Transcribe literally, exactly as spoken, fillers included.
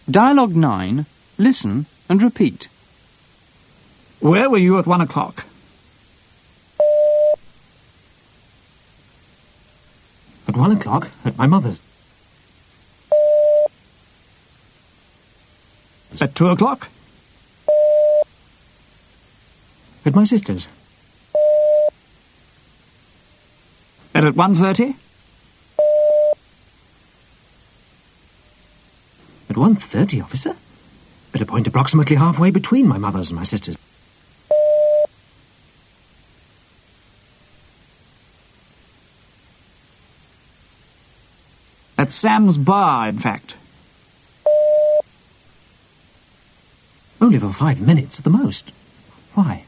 Dialogue nine. Listen and repeat. Where were you at one o'clock? At one o'clock? At my mother's. At two o'clock? At my sister's. And at one thirty? At one thirty, officer? At a point approximately halfway between my mother's and my sister's. At Sam's bar, in fact. Only for five minutes at the most. Why?